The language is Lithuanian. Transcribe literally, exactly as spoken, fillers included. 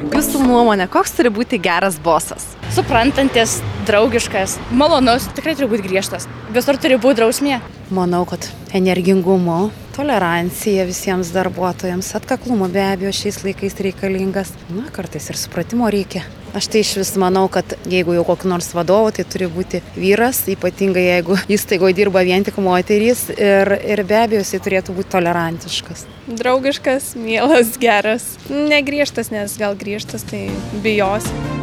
Jūsų nuomonė, koks turi būti geras bosas? Suprantantis, draugiškas, malonus, tikrai turi būti griežtas. Visur turi būti drausmė. Manau, kad energingumo, tolerancija visiems darbuotojams, atkaklumo be abejo šiais laikais reikalingas. Na, kartais ir supratimo reikia. Aš tai iš vis manau, kad jeigu jau kokį nors vadovą, tai turi būti vyras, ypatingai jeigu įstaigoje dirba vien tik moterys ir, ir be abejo jisai turėtų būti tolerantiškas. Draugiškas, mielas, geras. Negriežtas, nes gal griežtas tai bijosi.